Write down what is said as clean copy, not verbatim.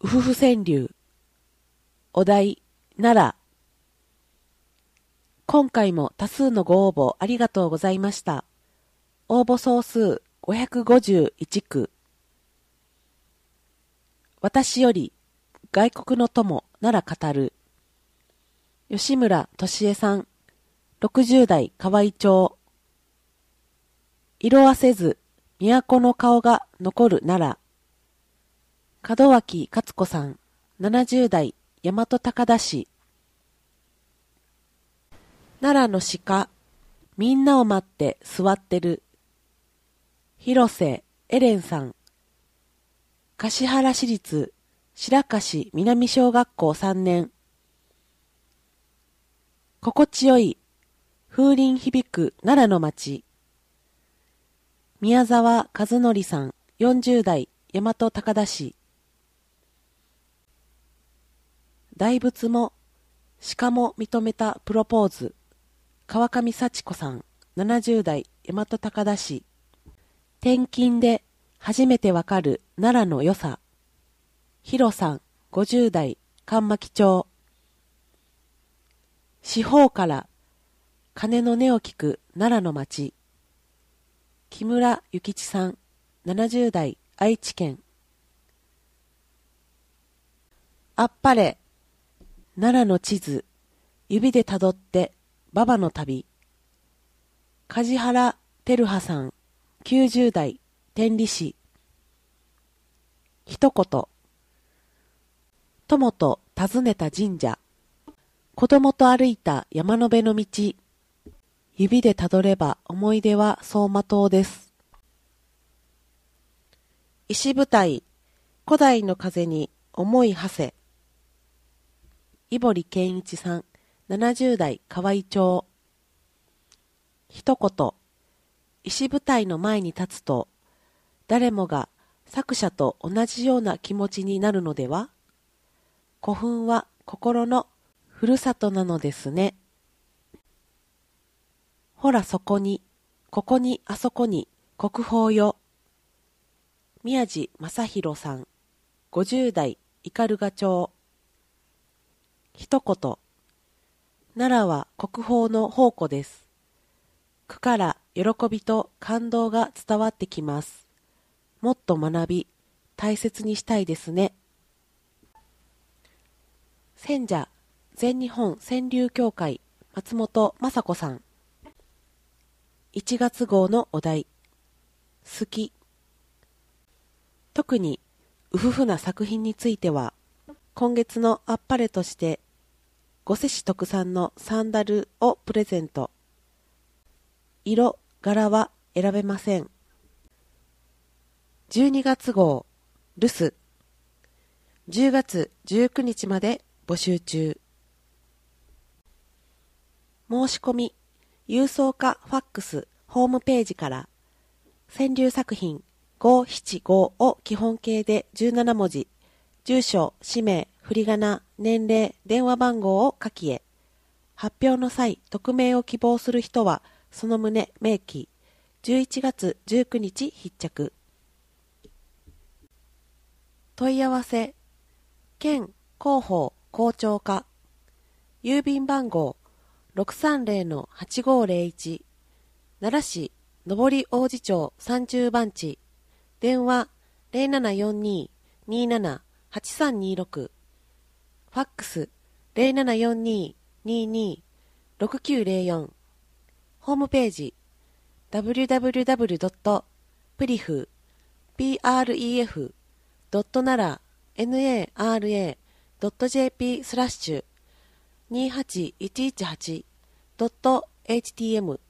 うふふ川柳。お題、奈良。今回も多数のご応募ありがとうございました。応募総数551句。私より外国の友奈良語る。吉村俊恵さん、60代河合町。色あせず都の顔が残る奈良。門脇勝子さん、70代大和高田市。奈良の鹿、みんなを待って座ってる。広瀬エレンさん、橿原市立白樫南小学校3年。心地よい風鈴響く奈良の町。宮沢和則さん、40代大和高田市。大仏も鹿も認めたプロポーズ。川上幸子さん、70代大和高田市。転勤で初めてわかる奈良の良さ。ヒロさん、50代神巻町。四方から鐘の音を聞く奈良の町。木村幸一さん、70代愛知県。あっぱれ奈良の地図、指でたどって馬場の旅。梶原照葉さん、90代天理市。一言、友と訪ねた神社。子供と歩いた山の辺の道。指でたどれば思い出は走馬灯です。石舞台、古代の風に思い馳せ。井堀健一さん、70代河合町。一言、石舞台の前に立つと、誰もが作者と同じような気持ちになるのでは？古墳は心のふるさとなのですね。ほらそこに、ここにあそこに国宝よ。宮地正弘さん、50代斑鳩町。一言、奈良は国宝の宝庫です。句から喜びと感動が伝わってきます。もっと学び、大切にしたいですね。選者、全日本川柳協会松本雅子さん。1月号のお題、好き。特にうふふな作品については、今月のあっぱれとして御所市特産のサンダルをプレゼント。色、柄は選べません。12月号、留守。10月19日まで募集中。申し込み、郵送かファックス、ホームページから、川柳作品575を基本形で17文字、住所、氏名、振り仮名、年齢、電話番号を書きへ。発表の際、匿名を希望する人は、その旨明記。11月19日必着。問い合わせ、県広報校長課、郵便番号630-8501、奈良市上り王子町30番地、電話0742-27-8326、ファックス0742-22-6904、ホームページ www.pref.nara.jp/28118.htm